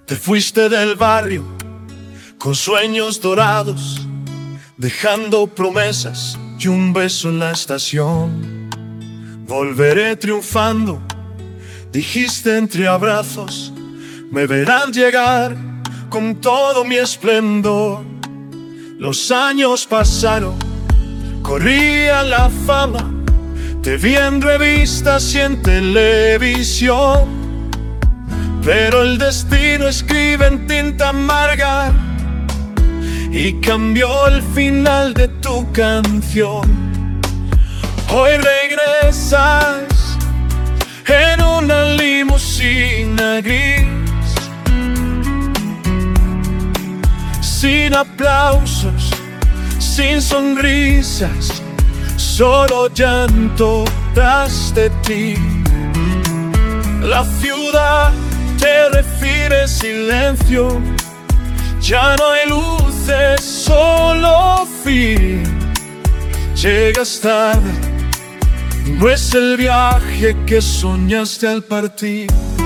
Te fuiste del barrio con sueños dorados, dejando promesas y un beso en la estación. Volveré triunfando, dijiste entre abrazos, me verán llegar con todo mi esplendor. Los años pasaron, corría la fama, te vi en revistas y en televisión. Pero el destino escribe en tinta amarga y cambió el final de tu canción. Hoy regresas en una limusina gris, sin aplausos, sin sonrisas, solo llanto tras de ti. La ciudad te refieres silencio, ya no hay luces, solo fin. Llegas tarde, no es el viaje que soñaste al partir.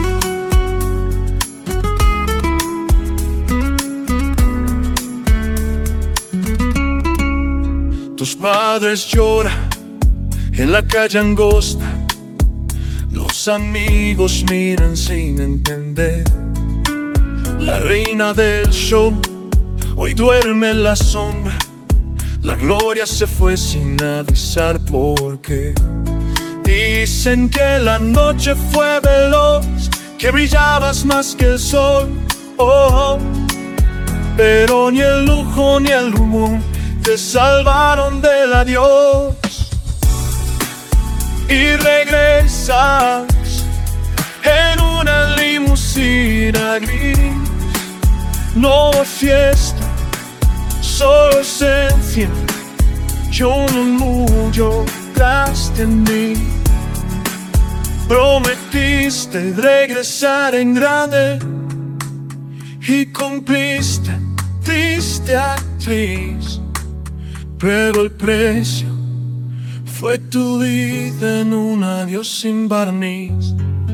Tus padres lloran en la calle angosta, los amigos miran sin entender. La reina del show hoy duerme en la sombra, la gloria se fue sin avisar por qué. Dicen que la noche fue veloz, que brillabas más que el sol, oh, pero ni el lujo ni el rumor te salvaron del adiós. Y regresas en una limusina gris. No fiesta, solo esencia, yo un murmullo tras de mí. Prometiste regresar en grande y cumpliste, triste actriz. Pero el precio fue tu vida en un adiós sin barniz.